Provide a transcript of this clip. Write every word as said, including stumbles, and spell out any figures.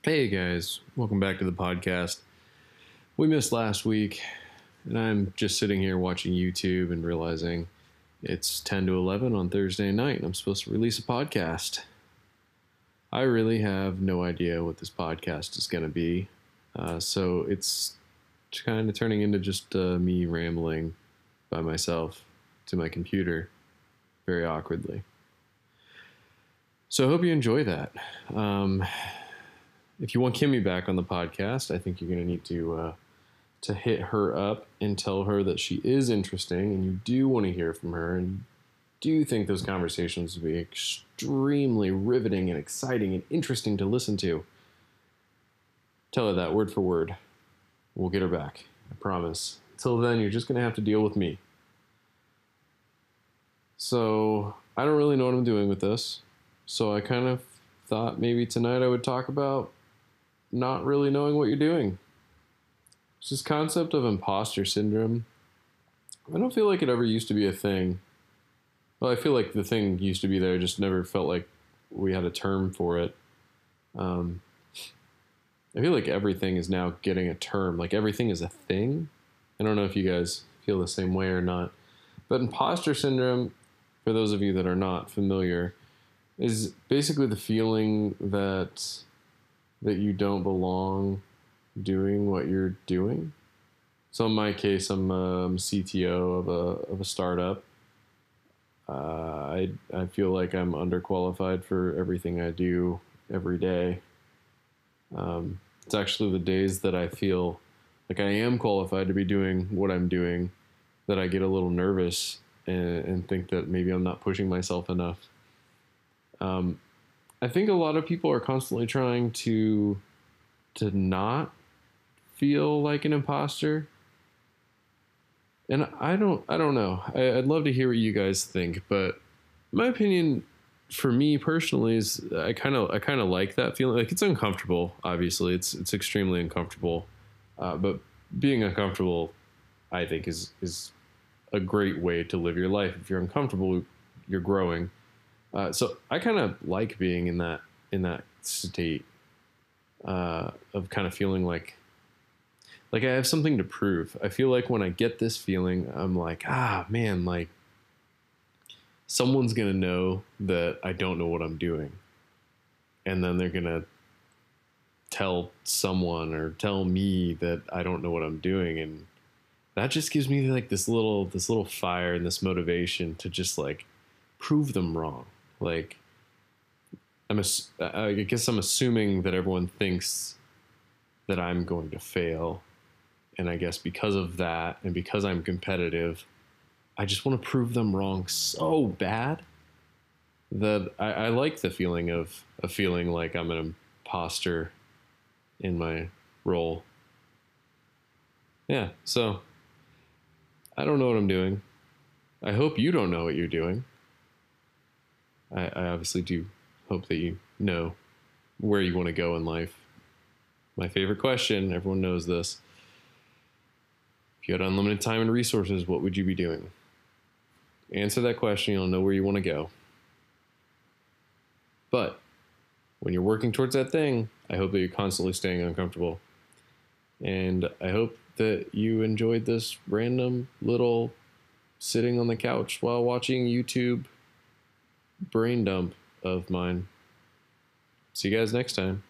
Hey guys, welcome back to the podcast. We missed last week, and I'm just sitting here watching YouTube and realizing it's ten to eleven on Thursday night, and I'm supposed to release a podcast. I really have no idea what this podcast is going to be, uh, so it's kind of turning into just uh, me rambling by myself to my computer very awkwardly. So I hope you enjoy that. Um, If you want Kimmy back on the podcast, I think you're going to need to uh, to hit her up and tell her that she is interesting and you do want to hear from her and do think those conversations will be extremely riveting and exciting and interesting to listen to. Tell her that word for word. We'll get her back. I promise. Until then, you're just going to have to deal with me. So, I don't really know what I'm doing with this. So I kind of thought maybe tonight I would talk about not really knowing what you're doing. It's this concept of imposter syndrome. I don't feel like it ever used to be a thing. Well, I feel like the thing used to be there, just never felt like we had a term for it. Um, I feel like everything is now getting a term. Like everything is a thing. I don't know if you guys feel the same way or not. But imposter syndrome, for those of you that are not familiar, is basically the feeling that that you don't belong doing what you're doing. So in my case, I'm a C T O of a of a startup. Uh, I I feel like I'm underqualified for everything I do every day. Um, it's actually the days that I feel like I am qualified to be doing what I'm doing that I get a little nervous and, and think that maybe I'm not pushing myself enough. Um, I think a lot of people are constantly trying to to not feel like an imposter, and I don't I don't know. I, I'd love to hear what you guys think, but my opinion, for me personally, is I kind of I kind of like that feeling. Like it's uncomfortable. Obviously, it's it's extremely uncomfortable, uh, but being uncomfortable, I think, is is a great way to live your life. If you're uncomfortable, you're growing. Uh, so I kind of like being in that in that state uh, of kind of feeling like like I have something to prove. I feel like when I get this feeling, I'm like, ah, man, like someone's gonna know that I don't know what I'm doing, and then they're gonna tell someone or tell me that I don't know what I'm doing, and that just gives me like this little this little fire and this motivation to just like prove them wrong. Like, I'm, I guess I'm assuming that everyone thinks that I'm going to fail. And I guess because of that, and because I'm competitive, I just want to prove them wrong so bad that I, I like the feeling of, of feeling like I'm an imposter in my role. Yeah, so I don't know what I'm doing. I hope you don't know what you're doing. I, I obviously do hope that you know where you want to go in life. My favorite question, everyone knows this. If you had unlimited time and resources, what would you be doing? Answer that question, you'll know where you want to go. But when you're working towards that thing, I hope that you're constantly staying uncomfortable. And I hope that you enjoyed this random little sitting on the couch while watching YouTube brain dump of mine. See you guys next time.